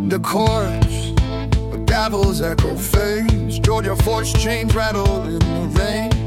The chorus, the gavel's echo fades. Georgia force chains rattle in the rain.